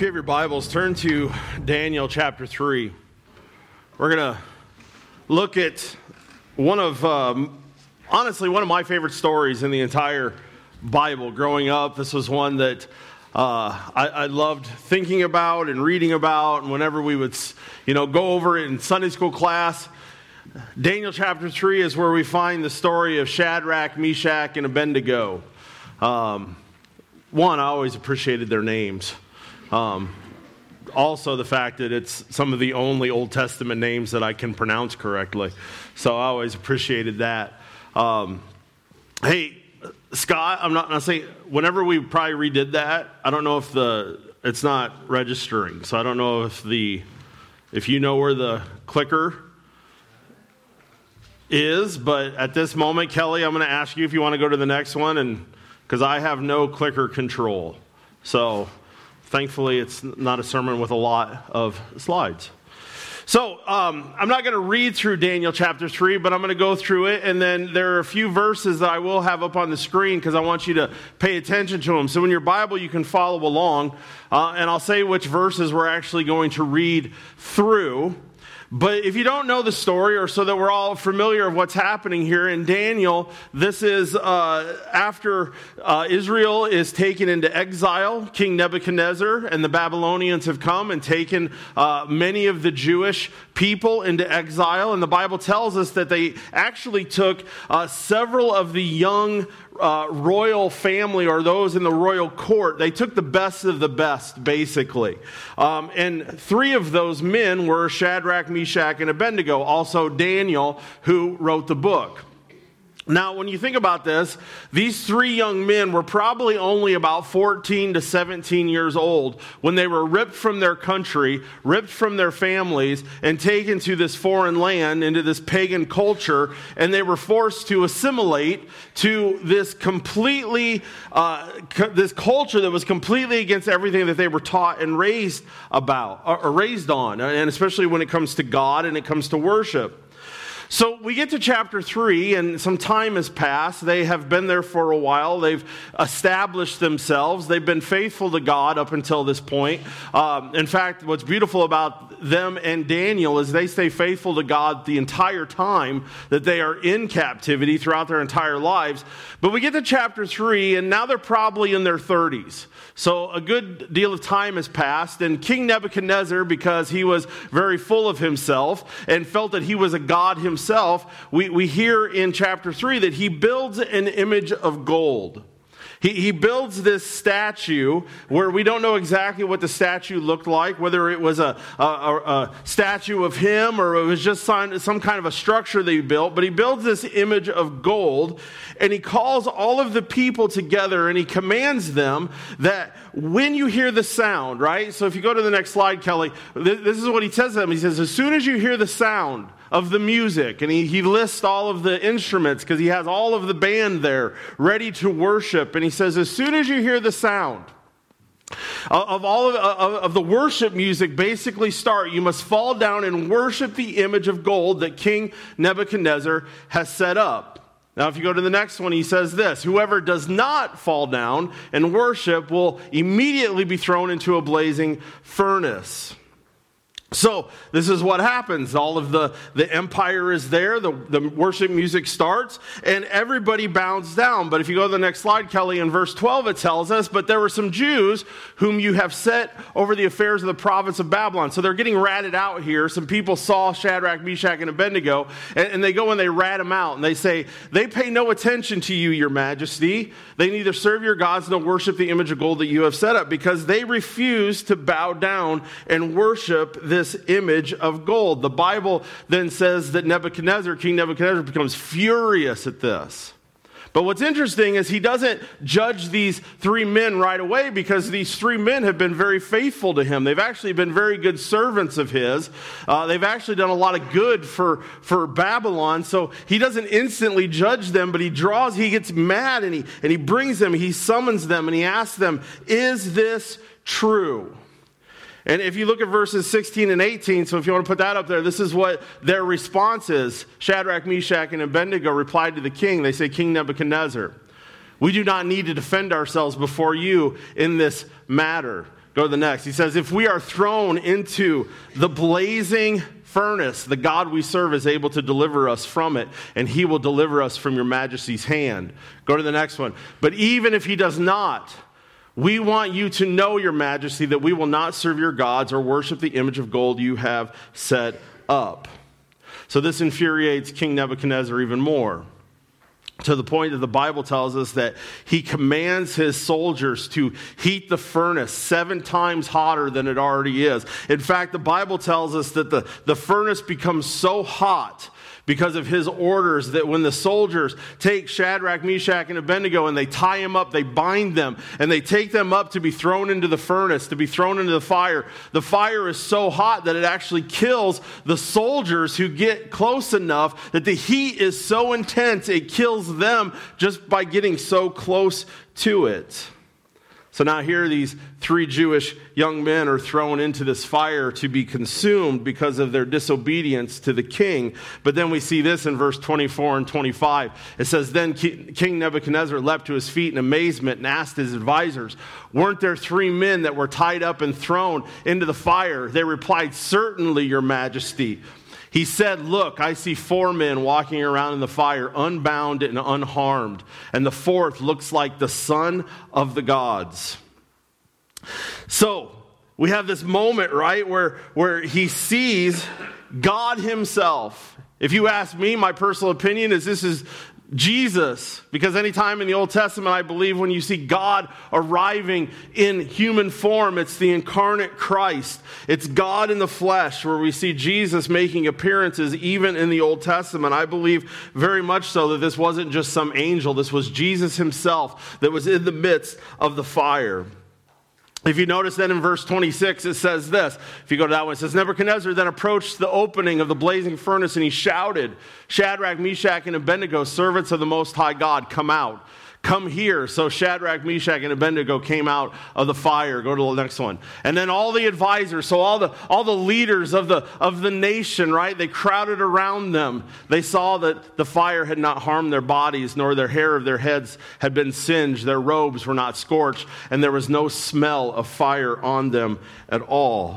you have your Bibles, turn to Daniel chapter 3. We're going to look at one of my favorite stories in the entire Bible. Growing up, this was one that I loved thinking about and reading about, and whenever we would go over it in Sunday school class. Daniel chapter 3 is where we find the story of Shadrach, Meshach, and Abednego. I always appreciated their names. Also the fact that it's some of the only Old Testament names that I can pronounce correctly. So I always appreciated that. Hey, Scott, I'm not saying, whenever we probably redid that, I don't know if it's not registering. So I don't know if you know where the clicker is, but at this moment, Kelly, I'm going to ask you if you want to go to the next one, and because I have no clicker control. So thankfully, it's not a sermon with a lot of slides. So I'm not going to read through Daniel chapter 3, but I'm going to go through it, and then there are a few verses that I will have up on the screen because I want you to pay attention to them. So in your Bible, you can follow along, and I'll say which verses we're actually going to read through. But if you don't know the story, or so that we're all familiar of what's happening here in Daniel, this is after Israel is taken into exile. King Nebuchadnezzar and the Babylonians have come and taken many of the Jewish people into exile. And the Bible tells us that they actually took several of the young royal family, or those in the royal court. They took the best of the best, basically. And three of those men were Shadrach, Meshach, and Abednego, also Daniel, who wrote the book. Now, when you think about this, these three young men were probably only about 14 to 17 years old when they were ripped from their country, ripped from their families, and taken to this foreign land, into this pagan culture, and they were forced to assimilate to this this culture that was completely against everything that they were taught and raised about, or raised on, and especially when it comes to God and it comes to worship. So we get to chapter 3, and some time has passed. They have been there for a while. They've established themselves. They've been faithful to God up until this point. In fact, what's beautiful about them and Daniel is they stay faithful to God the entire time that they are in captivity, throughout their entire lives. But we get to chapter 3, and now they're probably in their 30s. So a good deal of time has passed, and King Nebuchadnezzar, because he was very full of himself and felt that he was a god himself, we hear in chapter 3 that he builds an image of gold. He builds this statue where we don't know exactly what the statue looked like, whether it was a statue of him or it was just some kind of a structure that he built. But he builds this image of gold, and he calls all of the people together, and he commands them that when you hear the sound, right? So if you go to the next slide, Kelly, this is what he says to them. He says, as soon as you hear the sound of the music, and he lists all of the instruments because he has all of the band there ready to worship, and he says, as soon as you hear the sound of all of the worship music basically start, you must fall down and worship the image of gold that King Nebuchadnezzar has set up. Now, if you go to the next one, he says this: whoever does not fall down and worship will immediately be thrown into a blazing furnace. So this is what happens. All of the empire is there. The worship music starts, and everybody bows down. But if you go to the next slide, Kelly, in verse 12, it tells us, but there were some Jews whom you have set over the affairs of the province of Babylon. So they're getting ratted out here. Some people saw Shadrach, Meshach, and Abednego, and they go and they rat them out. And they say, they pay no attention to you, your majesty. They neither serve your gods nor worship the image of gold that you have set up, because they refuse to bow down and worship this image of gold. The Bible then says that King Nebuchadnezzar becomes furious at this. But what's interesting is he doesn't judge these three men right away, because these three men have been very faithful to him. They've actually been very good servants of his. They've actually done a lot of good for Babylon. So he doesn't instantly judge them, but he gets mad, and he brings them, he summons them, and he asks them, is this true? And if you look at verses 16 and 18, so if you want to put that up there, this is what their response is. Shadrach, Meshach, and Abednego replied to the king. They say, King Nebuchadnezzar, we do not need to defend ourselves before you in this matter. Go to the next. He says, if we are thrown into the blazing furnace, the God we serve is able to deliver us from it, and he will deliver us from your majesty's hand. Go to the next one. But even if he does not, we want you to know, your majesty, that we will not serve your gods or worship the image of gold you have set up. So this infuriates King Nebuchadnezzar even more, to the point that the Bible tells us that he commands his soldiers to heat the furnace 7 times hotter than it already is. In fact, the Bible tells us that the furnace becomes so hot because of his orders that when the soldiers take Shadrach, Meshach, and Abednego and they tie them up, they bind them, and they take them up to be thrown into the furnace, to be thrown into the fire is so hot that it actually kills the soldiers who get close enough, that the heat is so intense it kills them just by getting so close to it. So now here these 3 Jewish young men are thrown into this fire to be consumed because of their disobedience to the king. But then we see this in verse 24 and 25. It says, then King Nebuchadnezzar leapt to his feet in amazement and asked his advisors, weren't there 3 men that were tied up and thrown into the fire? They replied, certainly, your majesty. He said, look, I see 4 men walking around in the fire, unbound and unharmed, and the 4th looks like the son of the gods. So we have this moment, right, where he sees God himself. If you ask me, my personal opinion is this is Jesus, because anytime in the Old Testament, I believe when you see God arriving in human form, it's the incarnate Christ. It's God in the flesh, where we see Jesus making appearances even in the Old Testament. I believe very much so that this wasn't just some angel. This was Jesus himself that was in the midst of the fire. If you notice then in verse 26, it says this. If you go to that one, it says, Nebuchadnezzar then approached the opening of the blazing furnace, and he shouted, Shadrach, Meshach, and Abednego, servants of the Most High God, come out. Come here. So Shadrach, Meshach, and Abednego came out of the fire. Go to the next one. And then all the advisors, so all the leaders of the nation, right? They crowded around them. They saw that the fire had not harmed their bodies, nor their hair of their heads had been singed. Their robes were not scorched, and there was no smell of fire on them at all.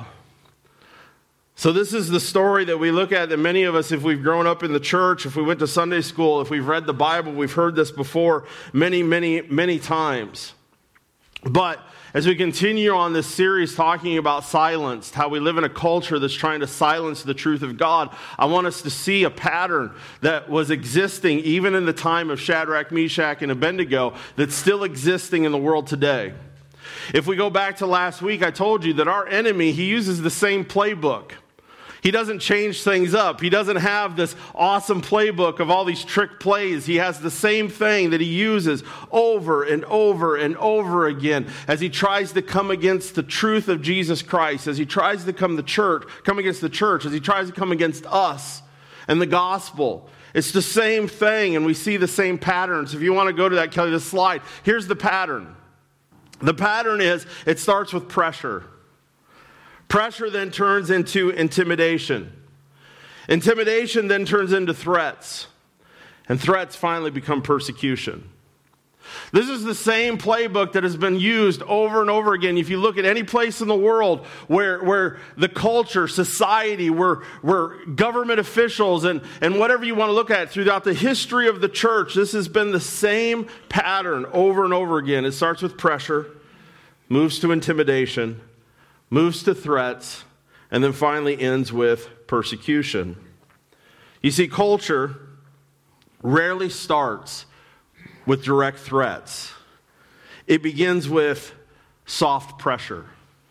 So this is the story that we look at, that many of us, if we've grown up in the church, if we went to Sunday school, if we've read the Bible, we've heard this before many, many, many times. But as we continue on this series talking about silence, how we live in a culture that's trying to silence the truth of God, I want us to see a pattern that was existing even in the time of Shadrach, Meshach, and Abednego that's still existing in the world today. If we go back to last week, I told you that our enemy, he uses the same playbook. He doesn't change things up. He doesn't have this awesome playbook of all these trick plays. He has the same thing that he uses over and over and over again as he tries to come against the truth of Jesus Christ, as he tries to come against the church, as he tries to come against us and the gospel. It's the same thing, and we see the same patterns. If you want to go to that, Kelly, this slide, here's the pattern. The pattern is, it starts with pressure. Pressure then turns into intimidation. Intimidation then turns into threats. And threats finally become persecution. This is the same playbook that has been used over and over again. If you look at any place in the world where the culture, society, where government officials and whatever you want to look at throughout the history of the church, this has been the same pattern over and over again. It starts with pressure, moves to intimidation, moves to threats, and then finally ends with persecution. You see, culture rarely starts with direct threats. It begins with soft pressure,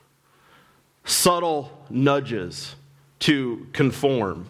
subtle nudges to conform,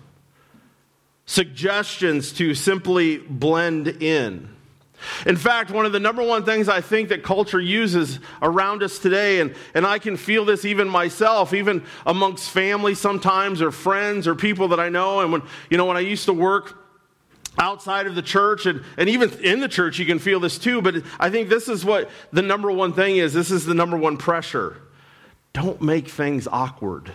suggestions to simply blend in. In fact, one of the number one things I think that culture uses around us today, and I can feel this even myself, even amongst family sometimes, or friends, or people that I know, and when I used to work outside of the church, and even in the church, you can feel this too, but I think this is what the number one thing is. This is the number one pressure. Don't make things awkward.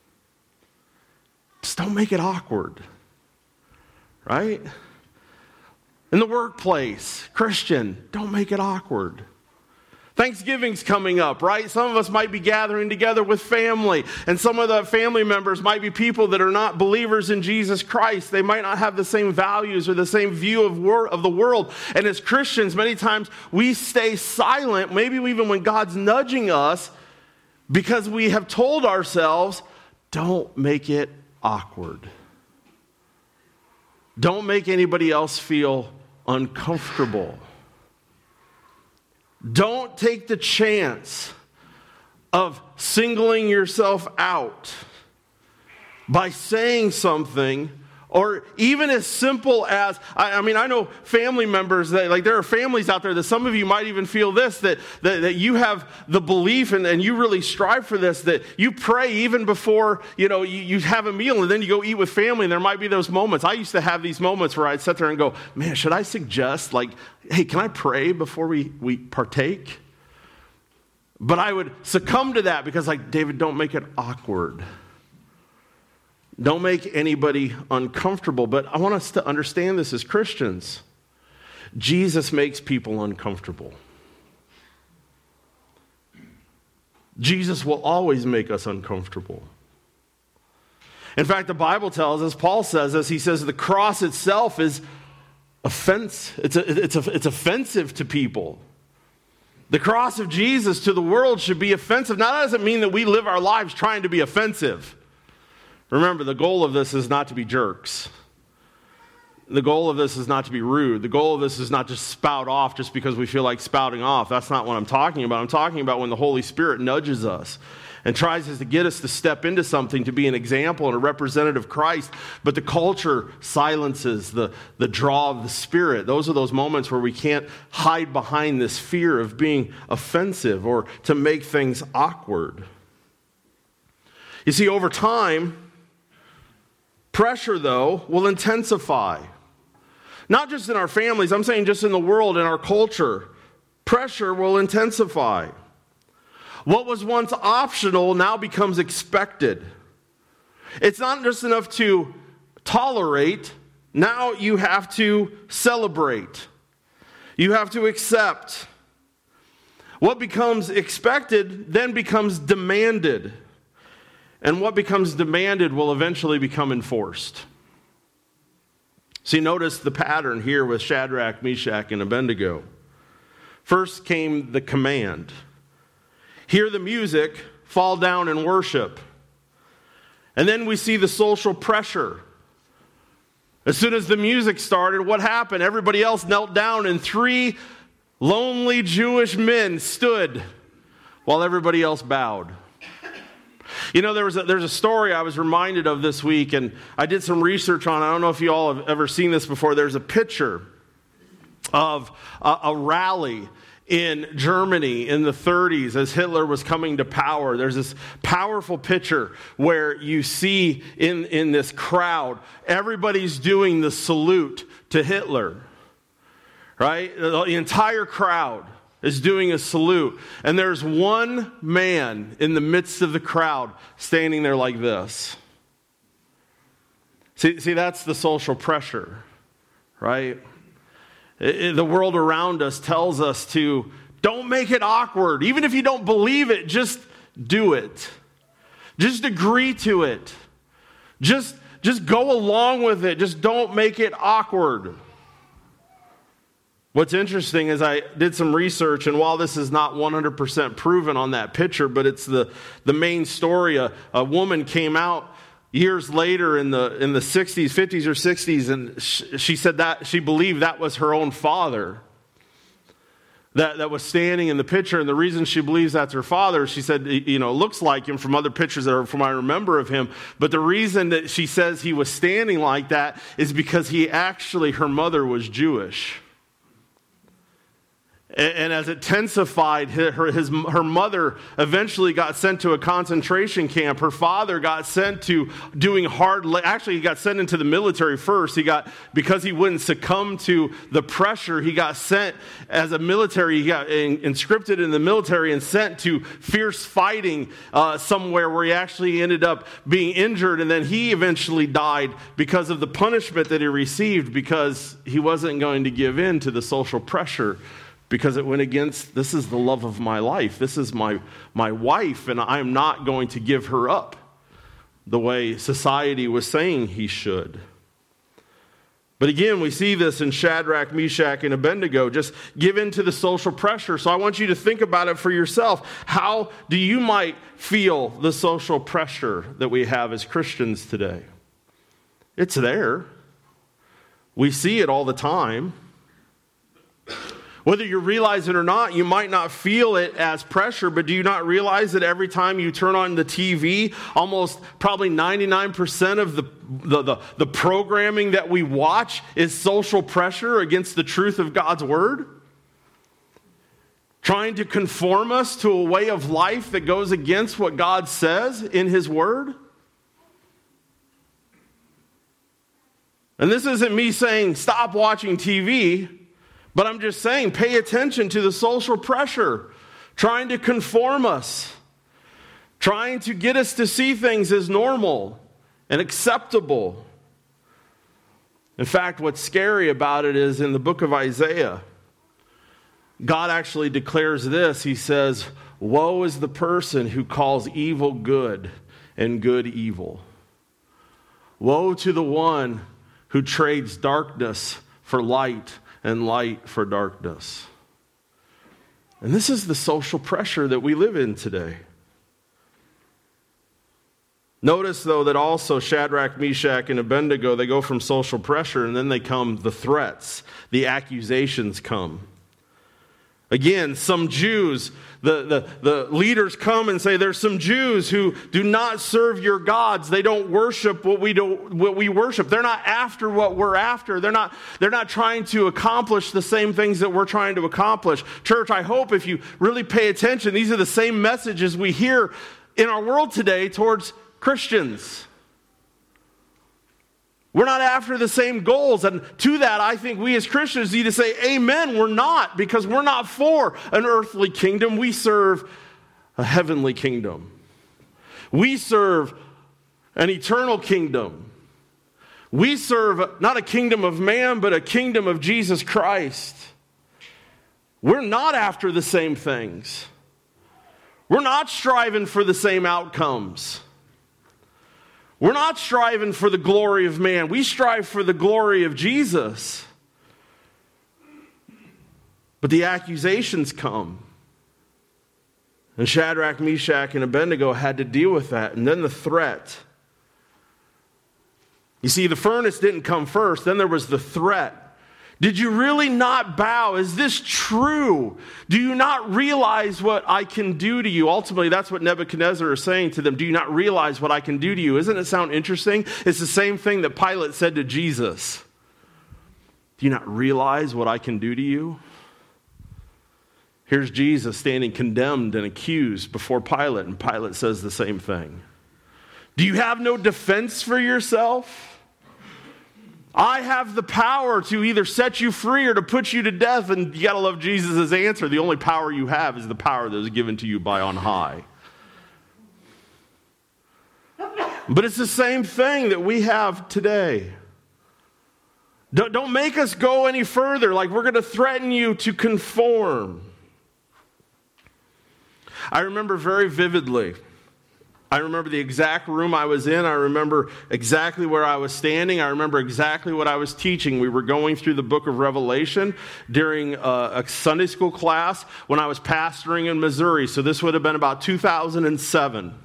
Just don't make it awkward. Right? In the workplace, Christian, don't make it awkward. Thanksgiving's coming up, right? Some of us might be gathering together with family, and some of the family members might be people that are not believers in Jesus Christ. They might not have the same values or the same view of the world. And as Christians, many times we stay silent, maybe even when God's nudging us, because we have told ourselves, don't make it awkward. Don't make anybody else feel uncomfortable. Don't take the chance of singling yourself out by saying something, or even as simple as, I know family members that, like, there are families out there that some of you might even feel this, that you have the belief and you really strive for this, that you pray even before, you have a meal and then you go eat with family, and there might be those moments. I used to have these moments where I'd sit there and go, man, should I suggest, hey, can I pray before we partake? But I would succumb to that because, David, don't make it awkward. Don't make anybody uncomfortable. But I want us to understand this as Christians. Jesus makes people uncomfortable. Jesus will always make us uncomfortable. In fact, the Bible tells us, Paul says this, he says the cross itself is offense. It's offensive to people. The cross of Jesus to the world should be offensive. Now, that doesn't mean that we live our lives trying to be offensive. Remember, the goal of this is not to be jerks. The goal of this is not to be rude. The goal of this is not just spout off just because we feel like spouting off. That's not what I'm talking about. I'm talking about when the Holy Spirit nudges us and tries to get us to step into something, to be an example and a representative of Christ, but the culture silences the draw of the Spirit. Those are those moments where we can't hide behind this fear of being offensive or to make things awkward. You see, over time, pressure, though, will intensify. Not just in our families, I'm saying just in the world, in our culture. Pressure will intensify. What was once optional now becomes expected. It's not just enough to tolerate. Now you have to celebrate. You have to accept. What becomes expected then becomes demanded. And what becomes demanded will eventually become enforced. See, notice the pattern here with Shadrach, Meshach, and Abednego. First came the command. Hear the music, fall down and worship. And then we see the social pressure. As soon as the music started, what happened? Everybody else knelt down, and 3 lonely Jewish men stood while everybody else bowed. There's a story I was reminded of this week, and I did some research on it. I don't know if you all have ever seen this before. There's a picture of a rally in Germany in the 30s as Hitler was coming to power. There's this powerful picture where you see in this crowd, everybody's doing the salute to Hitler, right? The entire crowd is doing a salute. And there's one man in the midst of the crowd standing there like this. See, that's the social pressure, right? The world around us tells us to don't make it awkward. Even if you don't believe it, just do it. Just agree to it. Just go along with it. Just don't make it awkward. What's interesting is I did some research, and while this is not 100% proven on that picture, but it's the main story. A woman came out years later in the 60s, 50s or 60s, and she said that she believed that was her own father that was standing in the picture. And the reason she believes that's her father, she said, looks like him from other pictures that are from I remember of him. But the reason that she says he was standing like that is because her mother was Jewish. And as it intensified, her mother eventually got sent to a concentration camp. Her father got sent to doing he got sent into the military first. Because he wouldn't succumb to the pressure, he got sent as a military. He got conscripted in the military and sent to fierce fighting somewhere where he actually ended up being injured. And then he eventually died because of the punishment that he received, because he wasn't going to give in to the social pressure because it went against, this is the love of my life. This is my wife, and I'm not going to give her up the way society was saying he should. But again, we see this in Shadrach, Meshach, and Abednego. Just give in to the social pressure. So I want you to think about it for yourself. How do you might feel the social pressure that we have as Christians today? It's there. We see it all the time. Whether you realize it or not, you might not feel it as pressure, but do you not realize that every time you turn on the TV, almost probably 99% of the programming that we watch is social pressure against the truth of God's Word? Trying to conform us to a way of life that goes against what God says in His Word? And this isn't me saying stop watching TV. But I'm just saying, pay attention to the social pressure, trying to conform us, trying to get us to see things as normal and acceptable. In fact, what's scary about it is in the book of Isaiah, God actually declares this. He says, "Woe is the person who calls evil good and good evil. Woe to the one who trades darkness for light and light for darkness." And this is the social pressure that we live in today. Notice, though, that also Shadrach, Meshach, and Abednego, they go from social pressure, and then they come the threats. The accusations come. Again, some Jews, the leaders come and say, there's some Jews who do not serve your gods. They don't worship what we worship. They're not after what we're after. They're not trying to accomplish the same things that we're trying to accomplish. Church, I hope if you really pay attention, these are the same messages we hear in our world today towards Christians. We're not after the same goals. And to that, I think we as Christians need to say, amen, we're not, because we're not for an earthly kingdom. We serve a heavenly kingdom. We serve an eternal kingdom. We serve not a kingdom of man, but a kingdom of Jesus Christ. We're not after the same things. We're not striving for the same outcomes. We're not striving for the glory of man. We strive for the glory of Jesus. But the accusations come. And Shadrach, Meshach, and Abednego had to deal with that. And then the threat. You see, the furnace didn't come first. Then there was the threat. Did you really not bow? Is this true? Do you not realize what I can do to you? Ultimately, that's what Nebuchadnezzar is saying to them. Do you not realize what I can do to you? Isn't it sound interesting? It's the same thing that Pilate said to Jesus. Do you not realize what I can do to you? Here's Jesus standing condemned and accused before Pilate, and Pilate says the same thing. Do you have no defense for yourself? I have the power to either set you free or to put you to death. And you got to love Jesus' answer. The only power you have is the power that is given to you by on high. But it's the same thing that we have today. Don't make us go any further, like we're going to threaten you to conform. I remember very vividly. I remember the exact room I was in. I remember exactly where I was standing. I remember exactly what I was teaching. We were going through the book of Revelation during a Sunday school class when I was pastoring in Missouri. So this would have been about 2007.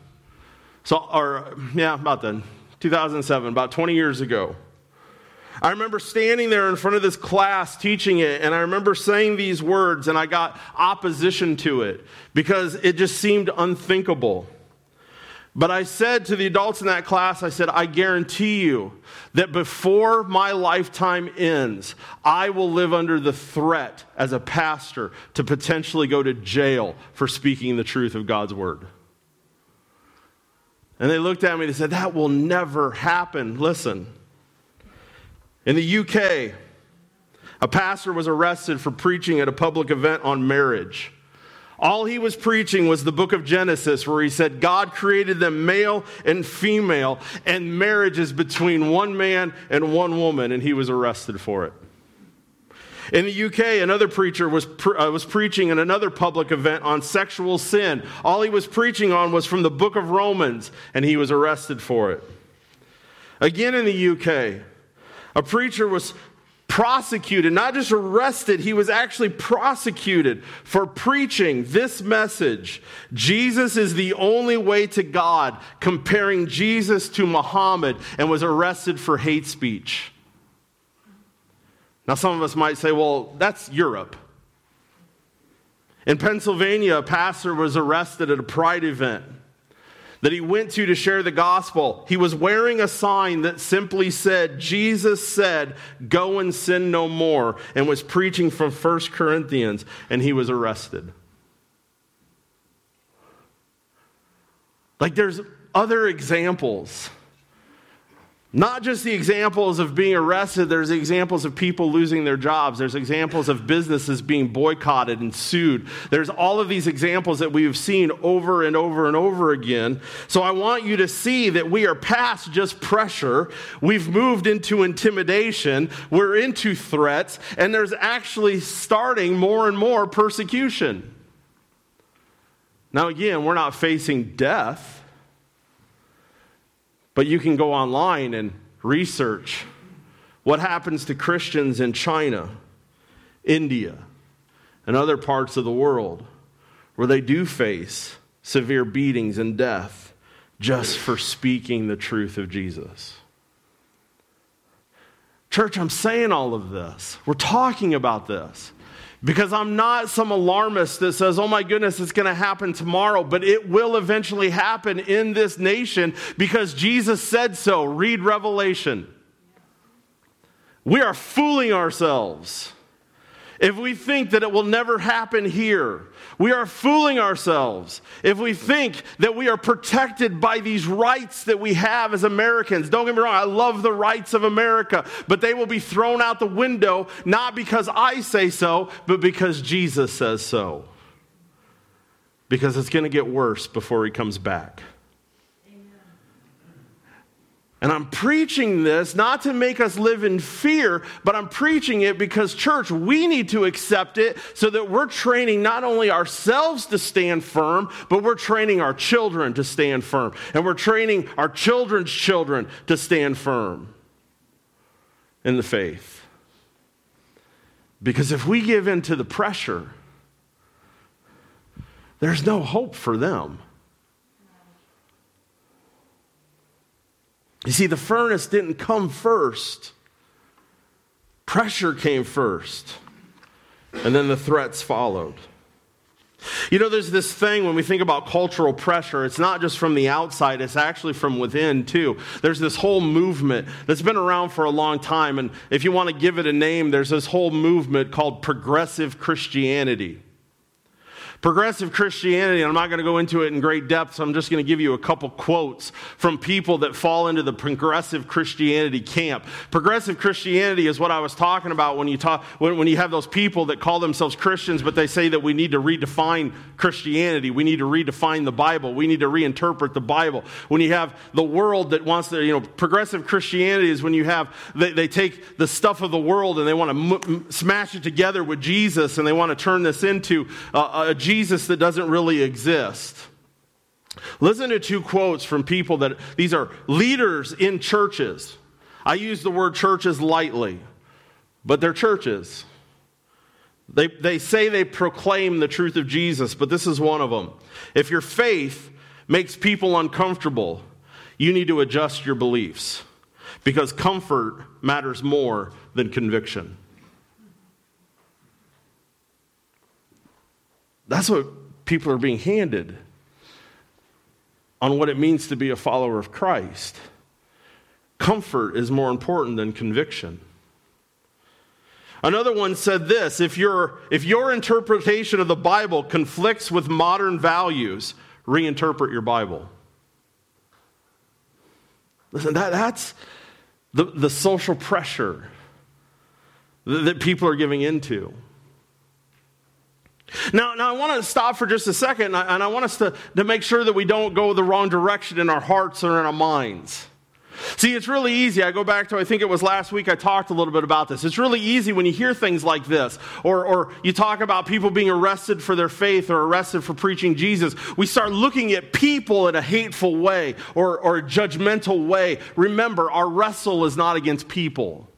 About then. 2007, about 20 years ago. I remember standing there in front of this class teaching it, and I remember saying these words, and I got opposition to it because it just seemed unthinkable. But I said to the adults in that class, I said, I guarantee you that before my lifetime ends, I will live under the threat as a pastor to potentially go to jail for speaking the truth of God's word. And they looked at me and said, that will never happen. Listen, in the UK, a pastor was arrested for preaching at a public event on marriage. All he was preaching was the book of Genesis, where he said God created them male and female, and marriage is between one man and one woman, and he was arrested for it. In the UK, another preacher was preaching in another public event on sexual sin. All he was preaching on was from the book of Romans, and he was arrested for it. Again in the UK, a preacher was prosecuted, not just arrested, he was actually prosecuted for preaching this message. Jesus is the only way to God, comparing Jesus to Muhammad, and was arrested for hate speech. Now, some of us might say, well, that's Europe. In Pennsylvania, a pastor was arrested at a pride event that he went to share the gospel. He was wearing a sign that simply said, Jesus said, go and sin no more, and was preaching from 1 Corinthians, and he was arrested. Like, there's other examples. Not just the examples of being arrested, there's examples of people losing their jobs. There's examples of businesses being boycotted and sued. There's all of these examples that we've seen over and over and over again. So I want you to see that we are past just pressure. We've moved into intimidation. We're into threats. And there's actually starting more and more persecution. Now again, we're not facing death. But you can go online and research what happens to Christians in China, India, and other parts of the world where they do face severe beatings and death just for speaking the truth of Jesus. Church, I'm saying all of this. We're talking about this. Because I'm not some alarmist that says, oh my goodness, it's going to happen tomorrow. But it will eventually happen in this nation because Jesus said so. Read Revelation. We are fooling ourselves if we think that it will never happen here. We are fooling ourselves if we think that we are protected by these rights that we have as Americans. Don't get me wrong, I love the rights of America, but they will be thrown out the window, not because I say so, but because Jesus says so. Because it's going to get worse before he comes back. And I'm preaching this not to make us live in fear, but I'm preaching it because, church, we need to accept it so that we're training not only ourselves to stand firm, but we're training our children to stand firm. And we're training our children's children to stand firm in the faith. Because if we give in to the pressure, there's no hope for them. You see, the furnace didn't come first. Pressure came first. And then the threats followed. You know, there's this thing when we think about cultural pressure, it's not just from the outside, it's actually from within too. There's this whole movement that's been around for a long time. And if you want to give it a name, there's this whole movement called progressive Christianity. Progressive Christianity, and I'm not going to go into it in great depth, so I'm just going to give you a couple quotes from people that fall into the progressive Christianity camp. Progressive Christianity is what I was talking about when you have those people that call themselves Christians, but they say that we need to redefine Christianity. We need to redefine the Bible. We need to reinterpret the Bible. When you have the world that wants to, progressive Christianity is when you have, they take the stuff of the world and they want to smash it together with Jesus, and they want to turn this into a Jesus that doesn't really exist. Listen to two quotes from people that, these are leaders in churches. I use the word churches lightly, but they're churches. They say they proclaim the truth of Jesus, but this is one of them. If your faith makes people uncomfortable, you need to adjust your beliefs, because comfort matters more than conviction. That's what people are being handed on what it means to be a follower of Christ. Comfort is more important than conviction. Another one said this: if your interpretation of the Bible conflicts with modern values, reinterpret your Bible. Listen, that's the social pressure that people are giving into. Now I want to stop for just a second, and I want us to make sure that we don't go the wrong direction in our hearts or in our minds. See, it's really easy. I go back to, I think it was last week I talked a little bit about this. It's really easy when you hear things like this, or you talk about people being arrested for their faith or arrested for preaching Jesus. We start looking at people in a hateful way or a judgmental way. Remember, our wrestle is not against people.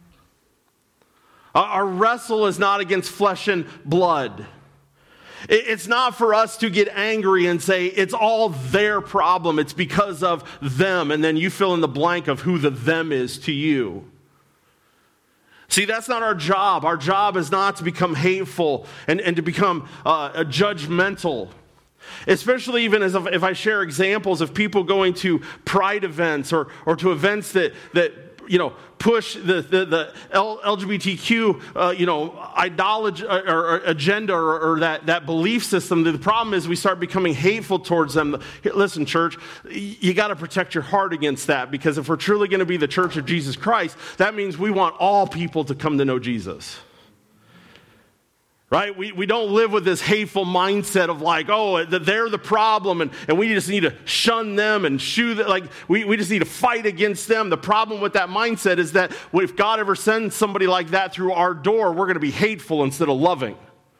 Our wrestle is not against flesh and blood. It's not for us to get angry and say, it's all their problem, it's because of them, and then you fill in the blank of who the them is to you. See, that's not our job. Our job is not to become hateful and to become judgmental. Especially even as if I share examples of people going to pride events or to events that push the LGBTQ, ideology or agenda or that belief system. The problem is we start becoming hateful towards them. Listen, church, you got to protect your heart against that, because if we're truly going to be the church of Jesus Christ, that means we want all people to come to know Jesus. Right? We don't live with this hateful mindset of like, oh, they're the problem and we just need to shun them and shoo them. Like, we just need to fight against them. The problem with that mindset is that if God ever sends somebody like that through our door, we're going to be hateful instead of loving.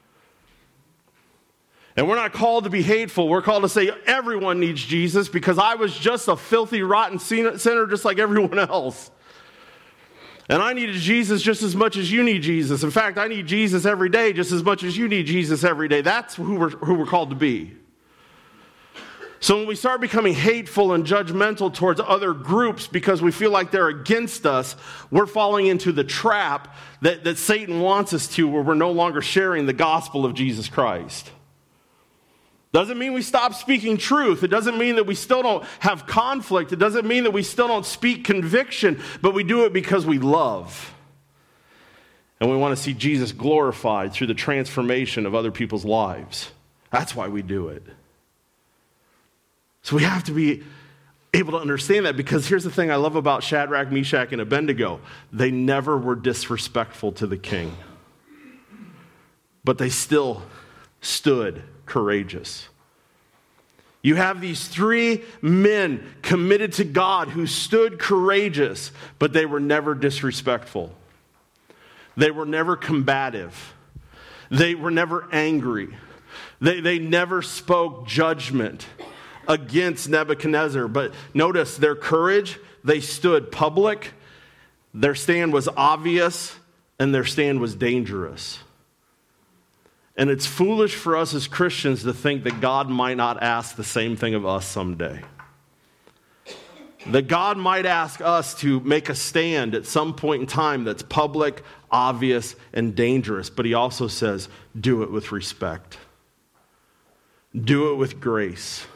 And we're not called to be hateful. We're called to say everyone needs Jesus, because I was just a filthy, rotten sinner just like everyone else. And I needed Jesus just as much as you need Jesus. In fact, I need Jesus every day just as much as you need Jesus every day. That's who we're called to be. So when we start becoming hateful and judgmental towards other groups because we feel like they're against us, we're falling into the trap that Satan wants us to, where we're no longer sharing the gospel of Jesus Christ. Doesn't mean we stop speaking truth. It doesn't mean that we still don't have conflict. It doesn't mean that we still don't speak conviction, but we do it because we love. And we want to see Jesus glorified through the transformation of other people's lives. That's why we do it. So we have to be able to understand that, because here's the thing I love about Shadrach, Meshach, and Abednego. They never were disrespectful to the king, but they still stood courageous. You have these three men committed to God who stood courageous, but they were never disrespectful. They were never combative. They were never angry. They never spoke judgment against Nebuchadnezzar. But notice their courage, they stood public, their stand was obvious, and their stand was dangerous. And it's foolish for us as Christians to think that God might not ask the same thing of us someday. That God might ask us to make a stand at some point in time that's public, obvious, and dangerous. But he also says, do it with respect. Do it with grace.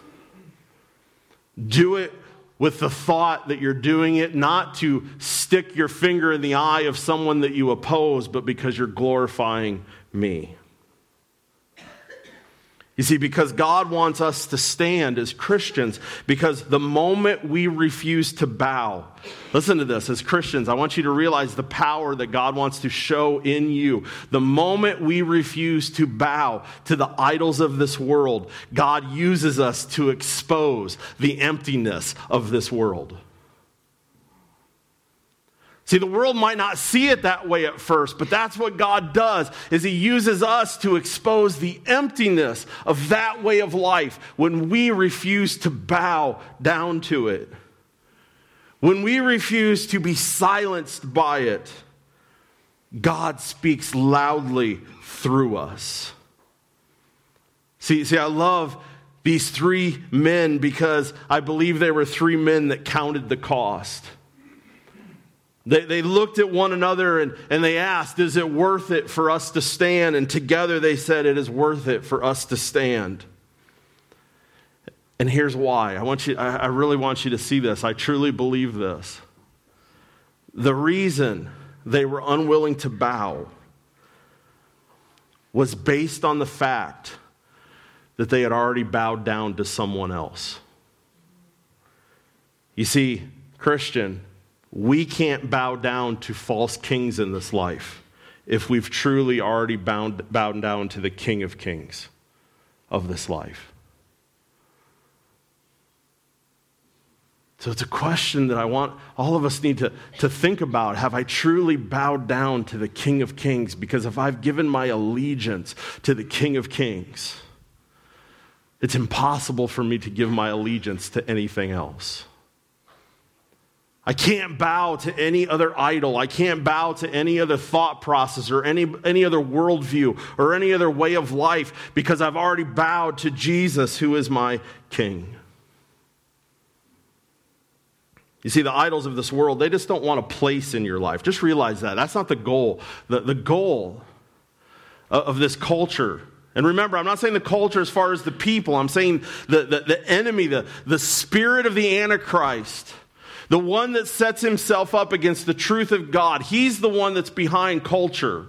Do it with the thought that you're doing it not to stick your finger in the eye of someone that you oppose, but because you're glorifying me. You see, because God wants us to stand as Christians, because the moment we refuse to bow, listen to this, as Christians, I want you to realize the power that God wants to show in you. The moment we refuse to bow to the idols of this world, God uses us to expose the emptiness of this world. See, the world might not see it that way at first, but that's what God does, is he uses us to expose the emptiness of that way of life when we refuse to bow down to it. When we refuse to be silenced by it, God speaks loudly through us. See, I love these three men because I believe they were three men that counted the cost. They looked at one another and they asked, is it worth it for us to stand? And together they said, it is worth it for us to stand. And here's why. I really want you to see this. I truly believe this. The reason they were unwilling to bow was based on the fact that they had already bowed down to someone else. You see, Christian, we can't bow down to false kings in this life if we've truly already bowed down to the King of Kings of this life. So it's a question that I want all of us need to think about. Have I truly bowed down to the King of Kings? Because if I've given my allegiance to the King of Kings, it's impossible for me to give my allegiance to anything else. I can't bow to any other idol. I can't bow to any other thought process or any other worldview or any other way of life because I've already bowed to Jesus, who is my King. You see, the idols of this world, they just don't want a place in your life. Just realize that. That's not the goal. The goal of this culture. And remember, I'm not saying the culture as far as the people. I'm saying the enemy, the spirit of the Antichrist, the one that sets himself up against the truth of God. He's the one that's behind culture.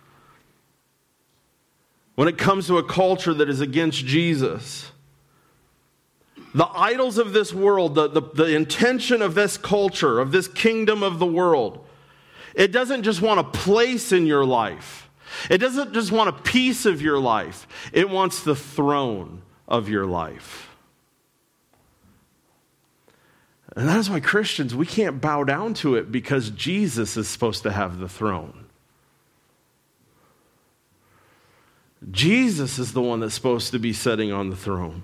When it comes to a culture that is against Jesus. The idols of this world, the intention of this culture, of this kingdom of the world, it doesn't just want a place in your life. It doesn't just want a piece of your life. It wants the throne of your life. And that is why Christians, we can't bow down to it because Jesus is supposed to have the throne. Jesus is the one that's supposed to be sitting on the throne.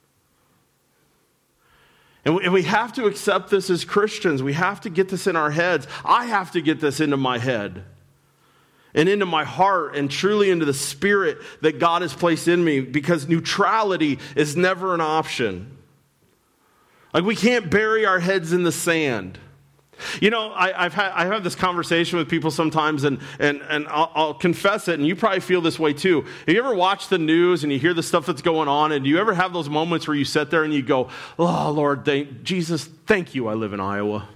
And we have to accept this as Christians. We have to get this in our heads. I have to get this into my head and into my heart and truly into the spirit that God has placed in me, because neutrality is never an option. Like, we can't bury our heads in the sand. You know, I've had this conversation with people sometimes, and I'll confess it, and you probably feel this way too. Have you ever watched the news and you hear the stuff that's going on, and do you ever have those moments where you sit there and you go, oh, Lord, Jesus, thank you I live in Iowa.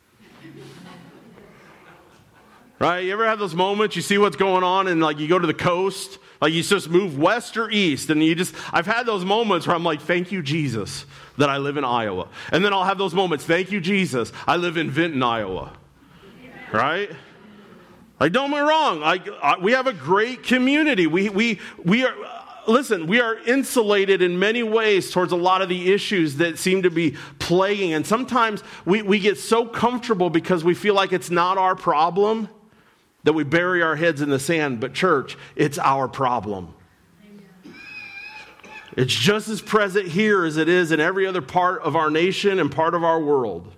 Right? You ever have those moments, you see what's going on, and like you go to the coast, like you just move west or east, and I've had those moments where I'm like, thank you, Jesus, that I live in Iowa. And then I'll have those moments, thank you, Jesus, I live in Vinton, Iowa. Right? Like, don't get me wrong, we have a great community. We are, listen, we are insulated in many ways towards a lot of the issues that seem to be plaguing. And sometimes we get so comfortable because we feel like it's not our problem that we bury our heads in the sand. But church, it's our problem. It's just as present here as it is in every other part of our nation and part of our world.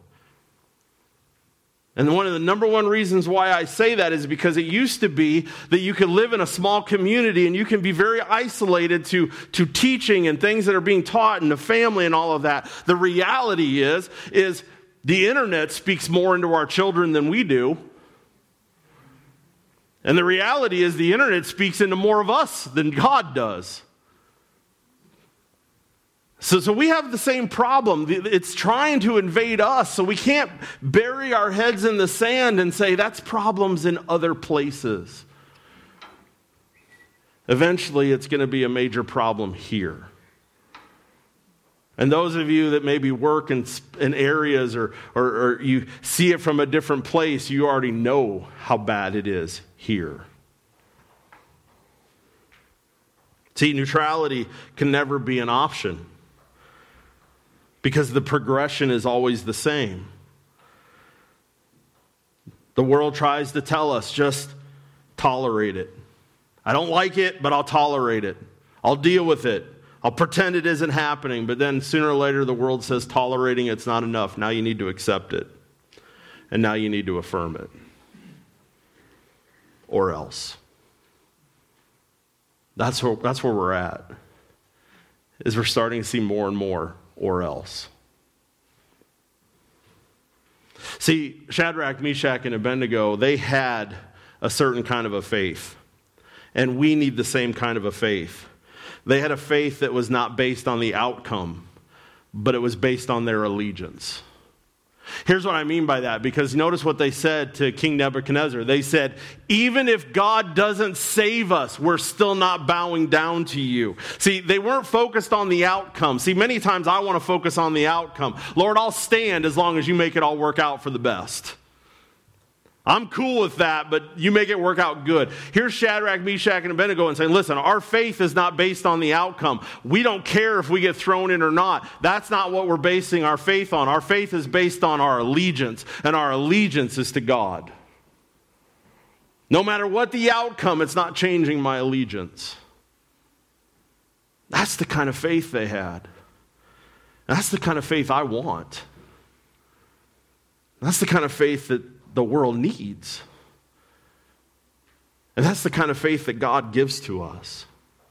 And one of the number one reasons why I say that is because it used to be that you could live in a small community and you can be very isolated to teaching and things that are being taught and the family and all of that. The reality is the internet speaks more into our children than we do. And the reality is the internet speaks into more of us than God does. So we have the same problem. It's trying to invade us, so we can't bury our heads in the sand and say that's problems in other places. Eventually, it's going to be a major problem here. And those of you that maybe work in areas or you see it from a different place, you already know how bad it is here. See, neutrality can never be an option, because the progression is always the same. The world tries to tell us, just tolerate it. I don't like it, but I'll tolerate it. I'll deal with it. I'll pretend it isn't happening. But then sooner or later the world says tolerating it's not enough. Now you need to accept it. And now you need to affirm it. Or else. That's where we're at. Is we're starting to see more and more or else. See, Shadrach, Meshach, and Abednego, they had a certain kind of a faith. And we need the same kind of a faith. They had a faith that was not based on the outcome, but it was based on their allegiance. Here's what I mean by that, because notice what they said to King Nebuchadnezzar. They said, even if God doesn't save us, we're still not bowing down to you. See, they weren't focused on the outcome. See, many times I want to focus on the outcome. Lord, I'll stand as long as you make it all work out for the best. I'm cool with that, but you make it work out good. Here's Shadrach, Meshach, and Abednego and saying, listen, our faith is not based on the outcome. We don't care if we get thrown in or not. That's not what we're basing our faith on. Our faith is based on our allegiance, and our allegiance is to God. No matter what the outcome, it's not changing my allegiance. That's the kind of faith they had. That's the kind of faith I want. That's the kind of faith that the world needs. And that's the kind of faith that God gives to us.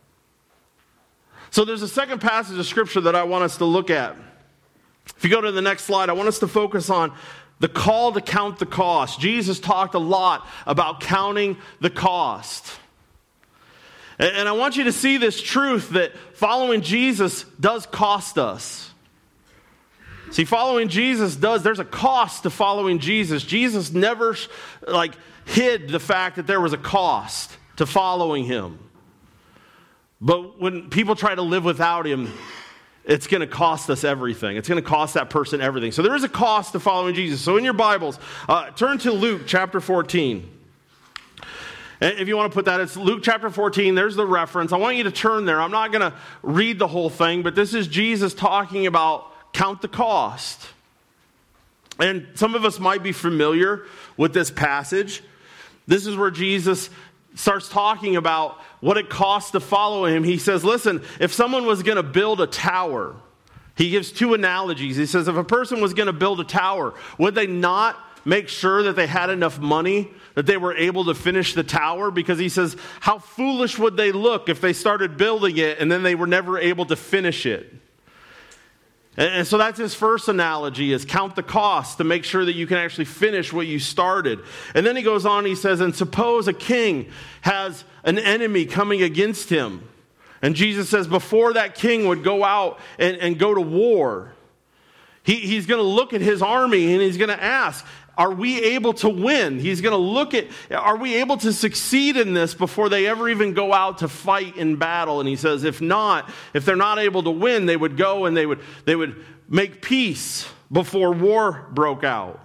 So there's a second passage of Scripture that I want us to look at. If you go to the next slide, I want us to focus on the call to count the cost. Jesus talked a lot about counting the cost. And I want you to see this truth that following Jesus does cost us. See, following Jesus there's a cost to following Jesus. Jesus never hid the fact that there was a cost to following him. But when people try to live without him, it's going to cost us everything. It's going to cost that person everything. So there is a cost to following Jesus. So in your Bibles, turn to Luke chapter 14. And if you want to put that, it's Luke chapter 14. There's the reference. I want you to turn there. I'm not going to read the whole thing, but this is Jesus talking about count the cost. And some of us might be familiar with this passage. This is where Jesus starts talking about what it costs to follow him. He says, listen, if someone was going to build a tower, he gives two analogies. He says, if a person was going to build a tower, would they not make sure that they had enough money that they were able to finish the tower? Because he says, how foolish would they look if they started building it and then they were never able to finish it? And so that's his first analogy, is count the cost to make sure that you can actually finish what you started. And then he goes on, he says, and suppose a king has an enemy coming against him. And Jesus says before that king would go out and go to war, he's going to look at his army and he's going to ask, are we able to win? He's going to look at, are we able to succeed in this before they ever even go out to fight in battle? And he says, if not, if they're not able to win, they would go and they would make peace before war broke out.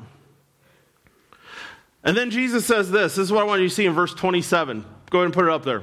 And then Jesus says this is what I want you to see in verse 27. Go ahead and put it up there.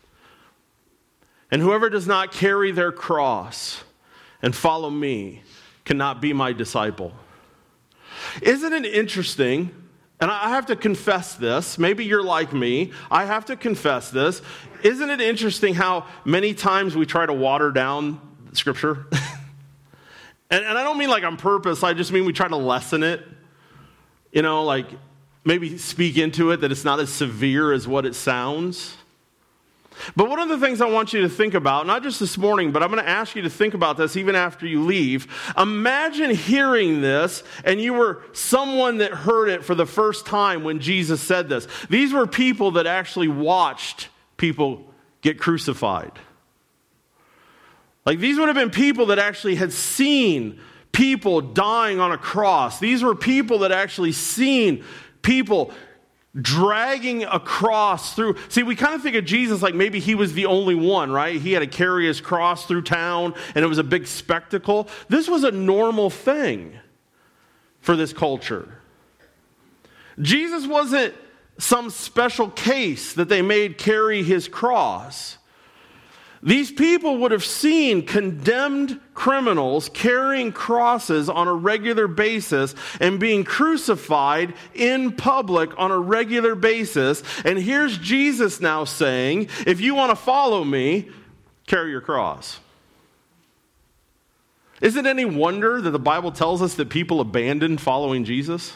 And whoever does not carry their cross and follow me cannot be my disciple. Isn't it interesting, and I have to confess this, maybe you're like me, I have to confess this, isn't it interesting how many times we try to water down Scripture? and I don't mean like on purpose, I just mean we try to lessen it, like maybe speak into it that it's not as severe as what it sounds. But one of the things I want you to think about, not just this morning, but I'm going to ask you to think about this even after you leave. Imagine hearing this and you were someone that heard it for the first time when Jesus said this. These were people that actually watched people get crucified. Like these would have been people that actually had seen people dying on a cross. These were people that actually seen people dragging a cross through. See, we kind of think of Jesus like maybe he was the only one, right? He had to carry his cross through town and it was a big spectacle. This was a normal thing for this culture. Jesus wasn't some special case that they made carry his cross. These people would have seen condemned criminals carrying crosses on a regular basis and being crucified in public on a regular basis. And here's Jesus now saying, if you want to follow me, carry your cross. Isn't it any wonder that the Bible tells us that people abandoned following Jesus?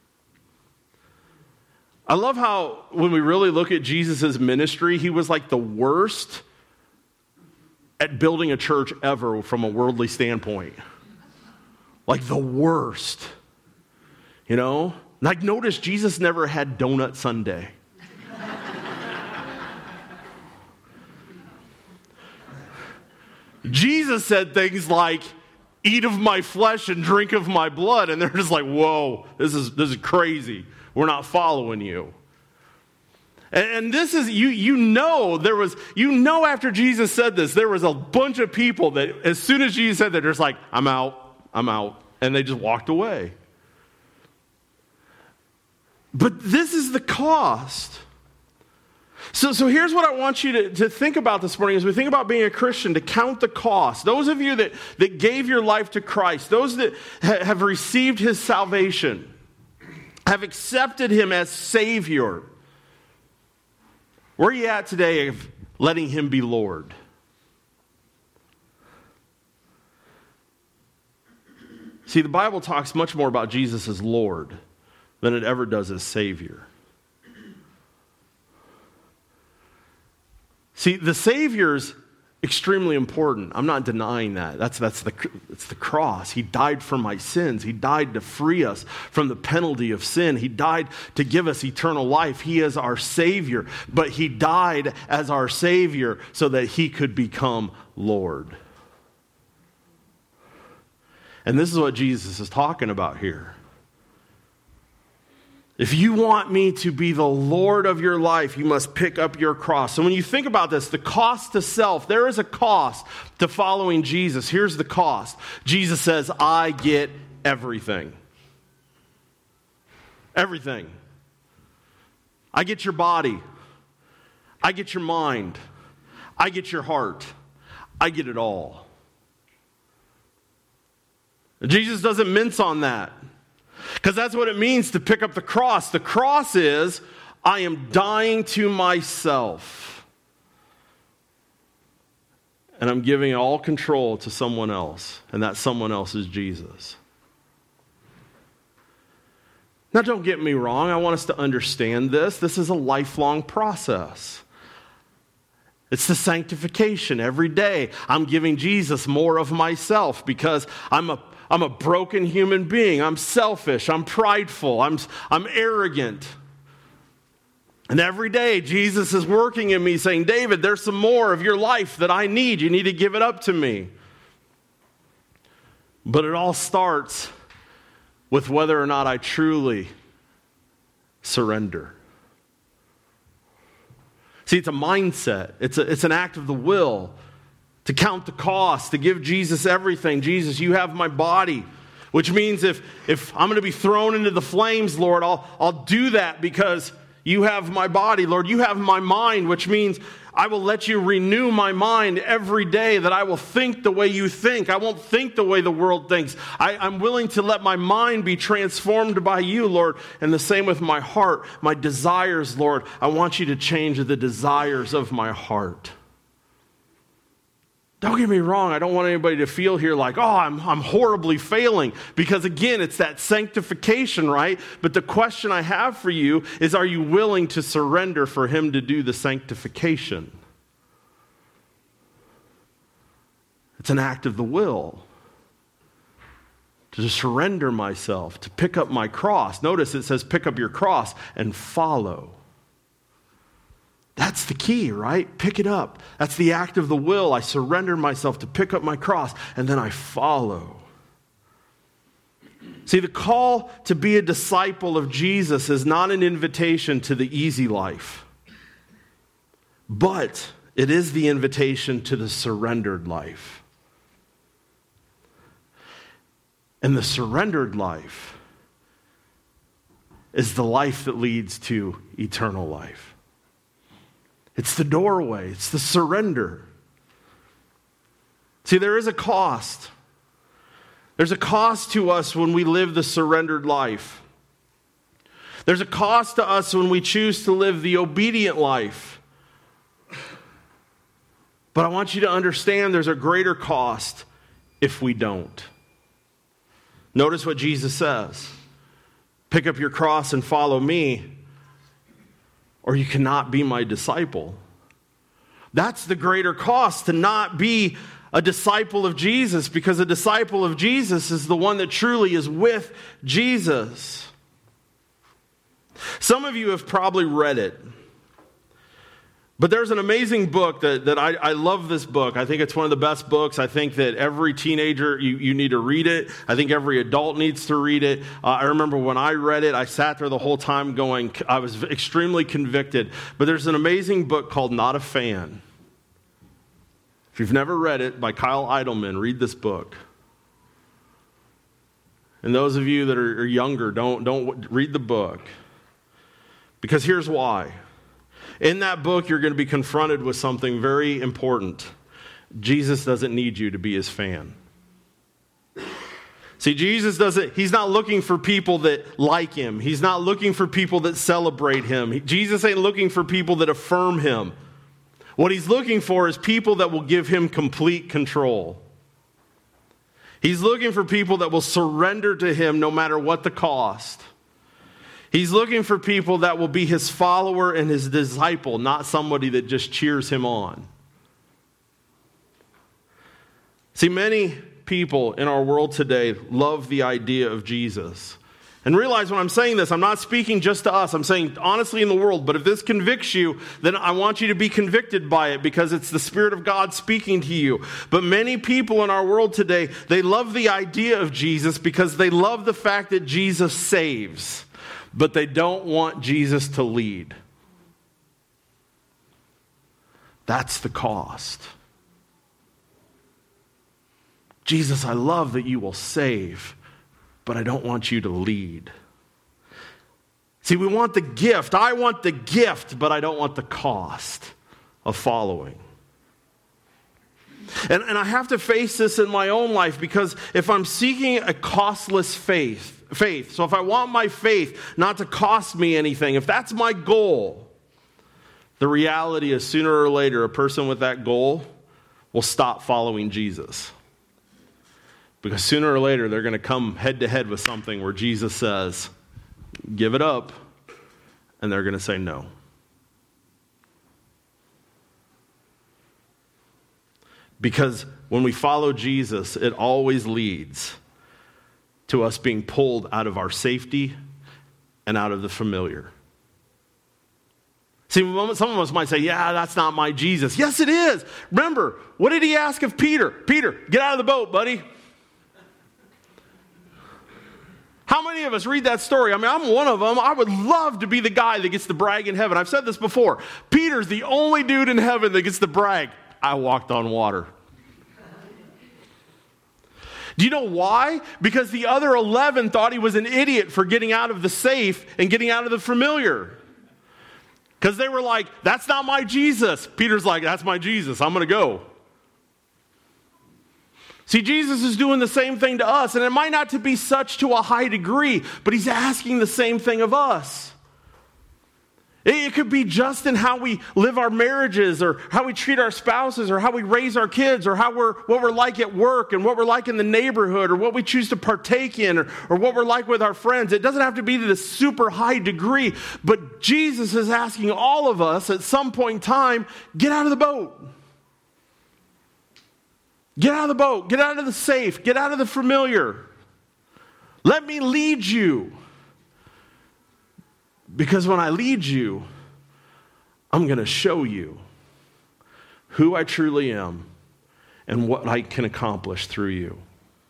I love how when we really look at Jesus' ministry, he was like the worst at building a church ever from a worldly standpoint. Like the worst. Like notice Jesus never had Donut Sunday. Jesus said things like, eat of my flesh and drink of my blood. And they're just like, whoa, this is crazy. We're not following you. And this is, after Jesus said this, there was a bunch of people that as soon as Jesus said that, they're just like, I'm out. And they just walked away. But this is the cost. So here's what I want you to think about this morning as we think about being a Christian, to count the cost. Those of you that gave your life to Christ, those that have received his salvation, have accepted him as Savior, where are you at today of letting him be Lord? See, the Bible talks much more about Jesus as Lord than it ever does as Savior. See, the Savior's extremely important. I'm not denying that. It's the cross. He died for my sins. He died to free us from the penalty of sin. He died to give us eternal life. He is our Savior. But he died as our Savior so that he could become Lord. And this is what Jesus is talking about here. If you want me to be the Lord of your life, you must pick up your cross. So when you think about this, the cost to self, there is a cost to following Jesus. Here's the cost. Jesus says, I get everything. Everything. I get your body. I get your mind. I get your heart. I get it all. Jesus doesn't mince on that. Because that's what it means to pick up the cross. The cross is, I am dying to myself. And I'm giving all control to someone else. And that someone else is Jesus. Now, don't get me wrong. I want us to understand this. This is a lifelong process. It's the sanctification. Every day, I'm giving Jesus more of myself because I'm a broken human being. I'm selfish. I'm prideful. I'm arrogant. And every day, Jesus is working in me saying, David, there's some more of your life that I need. You need to give it up to me. But it all starts with whether or not I truly surrender. See, it's a mindset. It's an act of the will. To count the cost, to give Jesus everything. Jesus, you have my body. Which means if I'm going to be thrown into the flames, Lord, I'll do that because you have my body. Lord, you have my mind, which means I will let you renew my mind every day, that I will think the way you think. I won't think the way the world thinks. I'm willing to let my mind be transformed by you, Lord. And the same with my heart, my desires, Lord. I want you to change the desires of my heart. Don't get me wrong, I don't want anybody to feel here like, I'm horribly failing. Because again, it's that sanctification, right? But the question I have for you is, are you willing to surrender for him to do the sanctification? It's an act of the will. To surrender myself, to pick up my cross. Notice it says pick up your cross and follow. That's the key, right? Pick it up. That's the act of the will. I surrender myself to pick up my cross, and then I follow. See, the call to be a disciple of Jesus is not an invitation to the easy life, but it is the invitation to the surrendered life. And the surrendered life is the life that leads to eternal life. It's the doorway. It's the surrender. See, there is a cost. There's a cost to us when we live the surrendered life. There's a cost to us when we choose to live the obedient life. But I want you to understand there's a greater cost if we don't. Notice what Jesus says. Pick up your cross and follow me, or you cannot be my disciple. That's the greater cost, to not be a disciple of Jesus, because a disciple of Jesus is the one that truly is with Jesus. Some of you have probably read it, but there's an amazing book that I love this book. I think it's one of the best books. I think that every teenager, you need to read it. I think every adult needs to read it. I remember when I read it, I sat there the whole time going, I was extremely convicted. But there's an amazing book called Not a Fan. If you've never read it, by Kyle Idleman, read this book. And those of you that are younger, don't read the book. Because here's why. In that book, you're going to be confronted with something very important. Jesus doesn't need you to be his fan. See, he's not looking for people that like him. He's not looking for people that celebrate him. Jesus ain't looking for people that affirm him. What he's looking for is people that will give him complete control. He's looking for people that will surrender to him no matter what the cost. He's looking for people that will be his follower and his disciple, not somebody that just cheers him on. See, many people in our world today love the idea of Jesus. And realize when I'm saying this, I'm not speaking just to us. I'm saying honestly in the world. But if this convicts you, then I want you to be convicted by it because it's the Spirit of God speaking to you. But many people in our world today, they love the idea of Jesus because they love the fact that Jesus saves. But they don't want Jesus to lead. That's the cost. Jesus, I love that you will save, but I don't want you to lead. See, we want the gift. I want the gift, but I don't want the cost of following. And I have to face this in my own life because if I'm seeking a costless faith, so if I want my faith not to cost me anything, if that's my goal, the reality is sooner or later a person with that goal will stop following Jesus. Because sooner or later, they're going to come head to head with something where Jesus says, give it up, and they're going to say no. Because when we follow Jesus, it always leads to us being pulled out of our safety and out of the familiar. See, some of us might say, yeah, that's not my Jesus. Yes, it is. Remember, what did he ask of Peter? Peter, get out of the boat, buddy. How many of us read that story? I mean, I'm one of them. I would love to be the guy that gets to brag in heaven. I've said this before. Peter's the only dude in heaven that gets to brag. I walked on water. Do you know why? Because the other 11 thought he was an idiot for getting out of the safe and getting out of the familiar. Because they were like, that's not my Jesus. Peter's like, that's my Jesus. I'm going to go. See, Jesus is doing the same thing to us, and it might not to be such to a high degree, but he's asking the same thing of us. It could be just in how we live our marriages, or how we treat our spouses, or how we raise our kids, or what we're like at work, and what we're like in the neighborhood, or what we choose to partake in, or what we're like with our friends. It doesn't have to be to this super high degree, but Jesus is asking all of us at some point in time, get out of the boat. Get out of the boat. Get out of the safe. Get out of the familiar. Let me lead you. Because when I lead you, I'm going to show you who I truly am and what I can accomplish through you.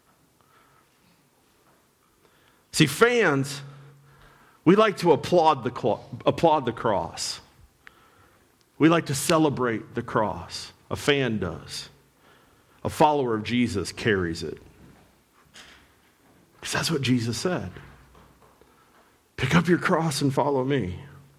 See, fans, we like to applaud the cross. We like to celebrate the cross. A fan does. A follower of Jesus carries it. Because that's what Jesus said. Pick up your cross and follow me.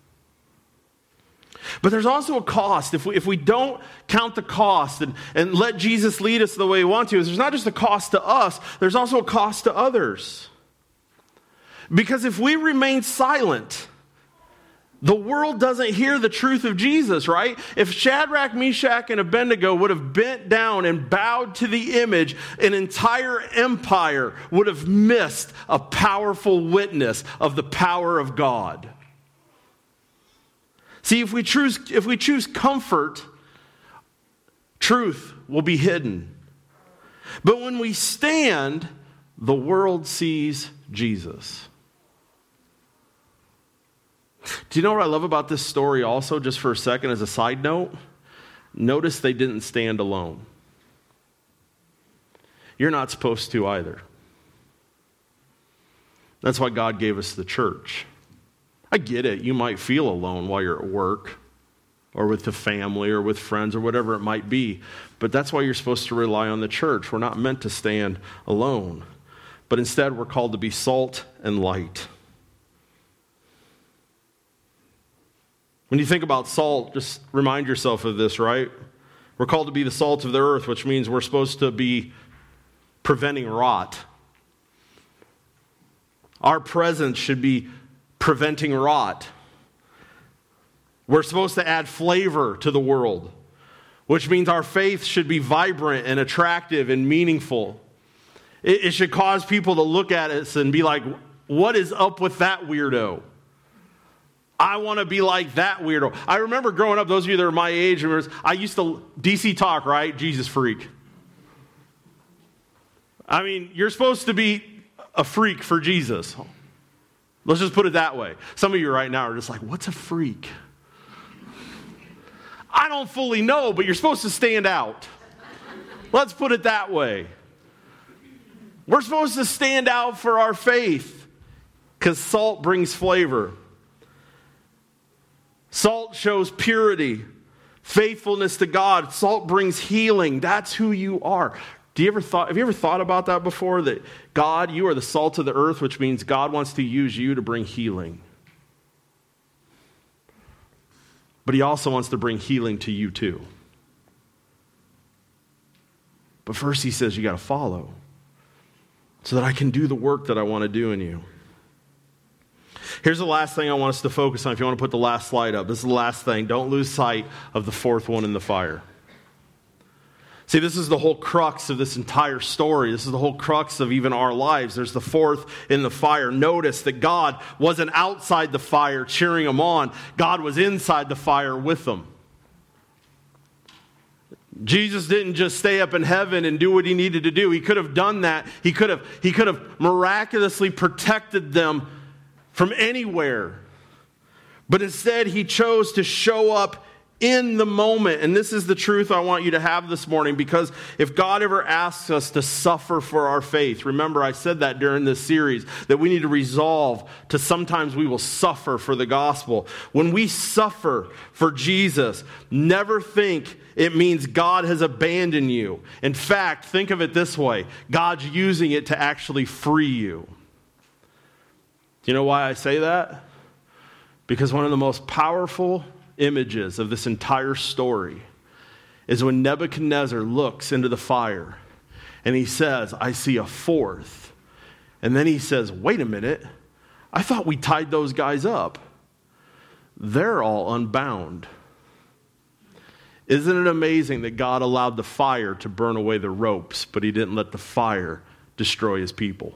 But there's also a cost. If we don't count the cost and let Jesus lead us the way we want to, there's not just a cost to us, there's also a cost to others. Because if we remain silent, the world doesn't hear the truth of Jesus, right? If Shadrach, Meshach, and Abednego would have bent down and bowed to the image, an entire empire would have missed a powerful witness of the power of God. See, if we choose comfort, truth will be hidden. But when we stand, the world sees Jesus. Do you know what I love about this story also, just for a second as a side note? Notice they didn't stand alone. You're not supposed to either. That's why God gave us the church. I get it. You might feel alone while you're at work or with the family or with friends or whatever it might be. But that's why you're supposed to rely on the church. We're not meant to stand alone. But instead, we're called to be salt and light. When you think about salt, just remind yourself of this, right? We're called to be the salt of the earth, which means we're supposed to be preventing rot. Our presence should be preventing rot. We're supposed to add flavor to the world, which means our faith should be vibrant and attractive and meaningful. It should cause people to look at us and be like, what is up with that weirdo? I want to be like that weirdo. I remember growing up, those of you that are my age, I used to, DC Talk, right? Jesus freak. I mean, you're supposed to be a freak for Jesus. Let's just put it that way. Some of you right now are just like, what's a freak? I don't fully know, but you're supposed to stand out. Let's put it that way. We're supposed to stand out for our faith because salt brings flavor. Salt shows purity, faithfulness to God. Salt brings healing. That's who you are. Have you ever thought about that before? That God, you are the salt of the earth, which means God wants to use you to bring healing. But he also wants to bring healing to you too. But first he says you got to follow so that I can do the work that I want to do in you. Here's the last thing I want us to focus on. If you want to put the last slide up, this is the last thing. Don't lose sight of the fourth one in the fire. See, this is the whole crux of this entire story. This is the whole crux of even our lives. There's the fourth in the fire. Notice that God wasn't outside the fire cheering them on. God was inside the fire with them. Jesus didn't just stay up in heaven and do what he needed to do. He could have done that. He could have miraculously protected them from anywhere. But instead, he chose to show up in the moment. And this is the truth I want you to have this morning, because if God ever asks us to suffer for our faith, remember I said that during this series, that we need to resolve to sometimes we will suffer for the gospel. When we suffer for Jesus, never think it means God has abandoned you. In fact, think of it this way: God's using it to actually free you. Do you know why I say that? Because one of the most powerful images of this entire story is when Nebuchadnezzar looks into the fire and he says, I see a fourth. And then he says, wait a minute, I thought we tied those guys up. They're all unbound. Isn't it amazing that God allowed the fire to burn away the ropes, but he didn't let the fire destroy his people?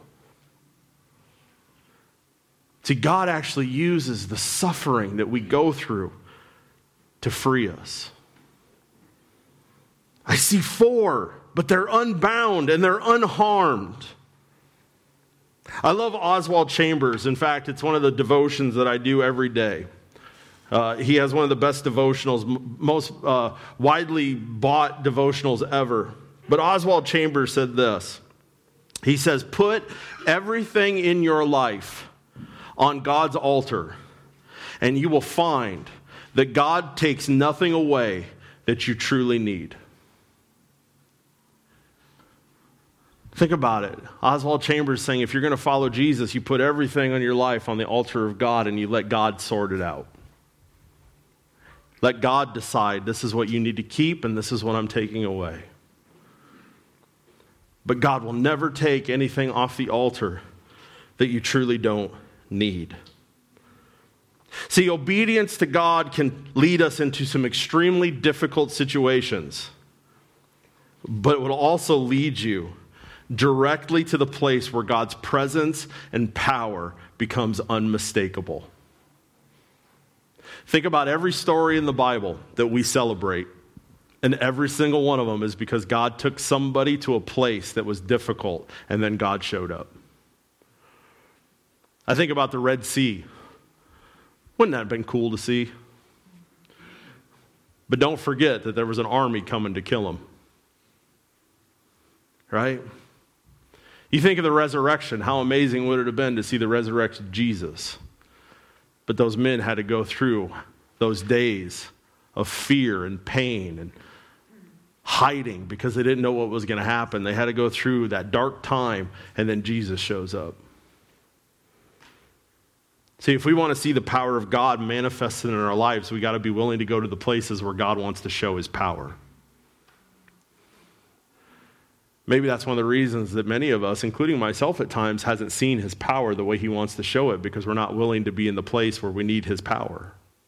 See, God actually uses the suffering that we go through to free us. I see 4, but they're unbound and they're unharmed. I love Oswald Chambers. In fact, it's one of the devotions that I do every day. He has one of the best devotionals, most widely bought devotionals ever. But Oswald Chambers said this. He says, put everything in your life on God's altar, and you will find that God takes nothing away that you truly need. Think about it. Oswald Chambers saying, if you're going to follow Jesus, you put everything on your life on the altar of God and you let God sort it out. Let God decide this is what you need to keep and this is what I'm taking away. But God will never take anything off the altar that you truly don't need. See, obedience to God can lead us into some extremely difficult situations, but it will also lead you directly to the place where God's presence and power becomes unmistakable. Think about every story in the Bible that we celebrate, and every single one of them is because God took somebody to a place that was difficult, and then God showed up. I think about the Red Sea. Wouldn't that have been cool to see? But don't forget that there was an army coming to kill him. Right? You think of the resurrection. How amazing would it have been to see the resurrected Jesus? But those men had to go through those days of fear and pain and hiding because they didn't know what was going to happen. They had to go through that dark time, and then Jesus shows up. See, if we want to see the power of God manifested in our lives, we got to be willing to go to the places where God wants to show his power. Maybe that's one of the reasons that many of us, including myself at times, hasn't seen his power the way he wants to show it, because we're not willing to be in the place where we need his power.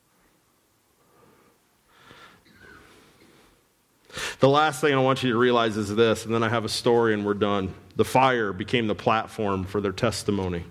The last thing I want you to realize is this, and then I have a story and we're done. The fire became the platform for their testimony.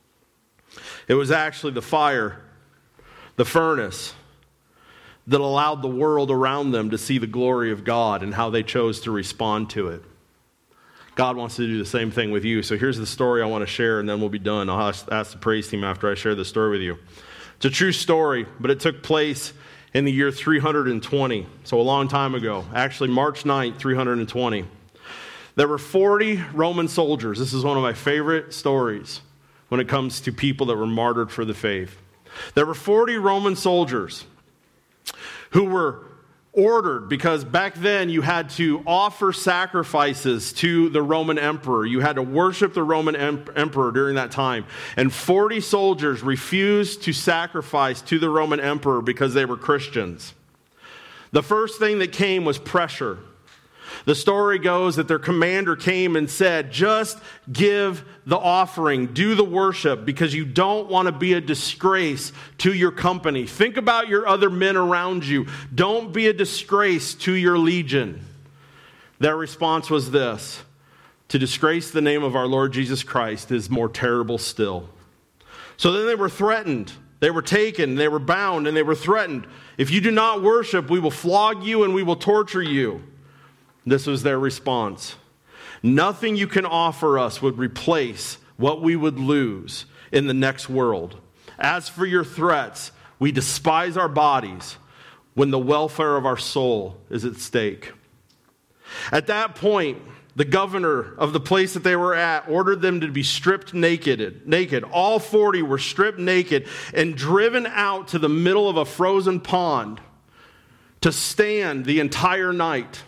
It was actually the fire, the furnace, that allowed the world around them to see the glory of God and how they chose to respond to it. God wants to do the same thing with you. So here's the story I want to share, and then we'll be done. I'll ask the praise team after I share the story with you. It's a true story, but it took place in the year 320, so a long time ago. Actually, March 9th, 320. There were 40 Roman soldiers. This is one of my favorite stories when it comes to people that were martyred for the faith. There were 40 Roman soldiers who were ordered, because back then you had to offer sacrifices to the Roman emperor. You had to worship the Roman emperor during that time. And 40 soldiers refused to sacrifice to the Roman emperor because they were Christians. The first thing that came was pressure. The story goes that their commander came and said, just give the offering, do the worship, because you don't want to be a disgrace to your company. Think about your other men around you. Don't be a disgrace to your legion. Their response was this: to disgrace the name of our Lord Jesus Christ is more terrible still. So then they were threatened. They were taken, they were bound, and they were threatened. If you do not worship, we will flog you and we will torture you. This was their response. Nothing you can offer us would replace what we would lose in the next world. As for your threats, we despise our bodies when the welfare of our soul is at stake. At that point, the governor of the place that they were at ordered them to be stripped naked. All 40 were stripped naked and driven out to the middle of a frozen pond to stand the entire night.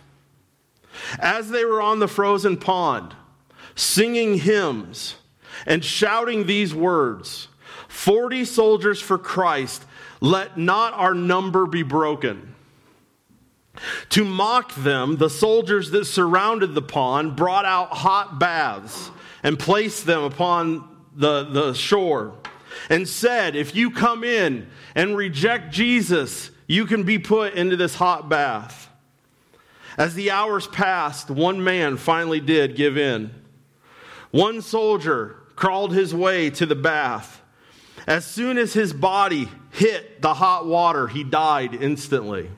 As they were on the frozen pond, singing hymns and shouting these words, 40 soldiers for Christ, let not our number be broken. To mock them, the soldiers that surrounded the pond brought out hot baths and placed them upon the shore and said, if you come in and reject Jesus, you can be put into this hot bath. As the hours passed, one man finally did give in. One soldier crawled his way to the bath. As soon as his body hit the hot water, he died instantly.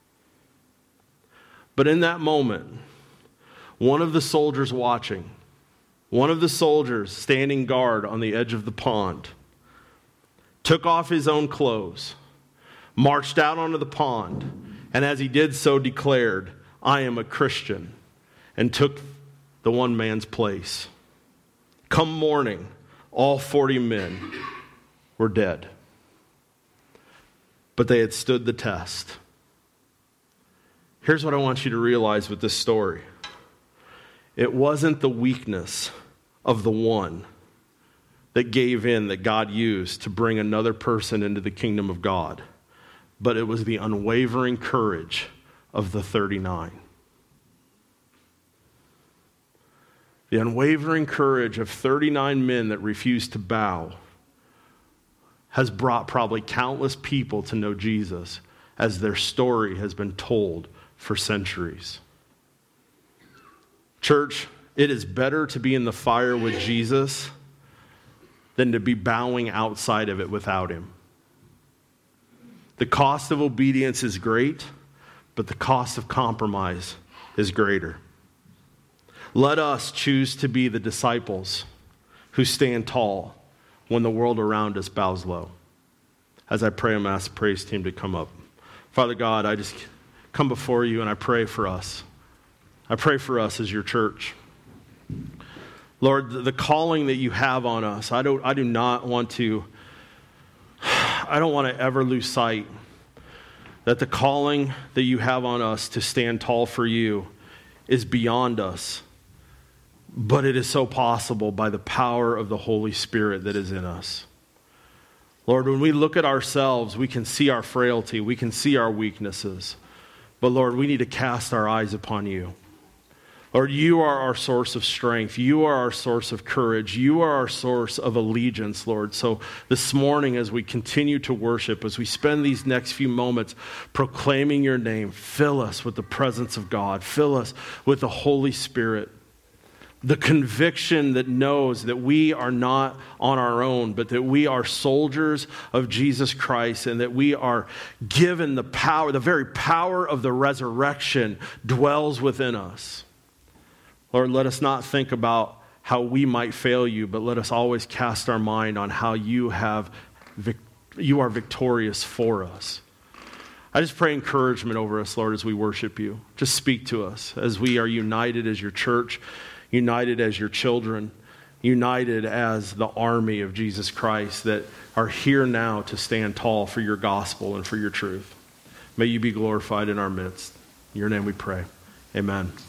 But in that moment, one of the soldiers watching, one of the soldiers standing guard on the edge of the pond, took off his own clothes, marched out onto the pond, and as he did so declared, I am a Christian, and took the one man's place. Come morning, all 40 men were dead. But they had stood the test. Here's what I want you to realize with this story. It wasn't the weakness of the one that gave in that God used to bring another person into the kingdom of God, but it was the unwavering courage of the 39. The unwavering courage of 39 men that refused to bow has brought probably countless people to know Jesus as their story has been told for centuries. Church, it is better to be in the fire with Jesus than to be bowing outside of it without him. The cost of obedience is great, but the cost of compromise is greater. Let us choose to be the disciples who stand tall when the world around us bows low. As I pray, I'm going to ask the praise team to come up. Father God, I just come before you and I pray for us. I pray for us as your church. Lord, the calling that you have on us, I don't want to ever lose sight that the calling that you have on us to stand tall for you is beyond us, but it is so possible by the power of the Holy Spirit that is in us. Lord, when we look at ourselves, we can see our frailty, we can see our weaknesses. But Lord, we need to cast our eyes upon you. Lord, you are our source of strength. You are our source of courage. You are our source of allegiance, Lord. So this morning, as we continue to worship, as we spend these next few moments proclaiming your name, fill us with the presence of God. Fill us with the Holy Spirit. The conviction that knows that we are not on our own, but that we are soldiers of Jesus Christ and that we are given the power, the very power of the resurrection dwells within us. Lord, let us not think about how we might fail you, but let us always cast our mind on how you are victorious for us. I just pray encouragement over us, Lord, as we worship you. Just speak to us as we are united as your church, united as your children, united as the army of Jesus Christ that are here now to stand tall for your gospel and for your truth. May you be glorified in our midst. In your name we pray. Amen.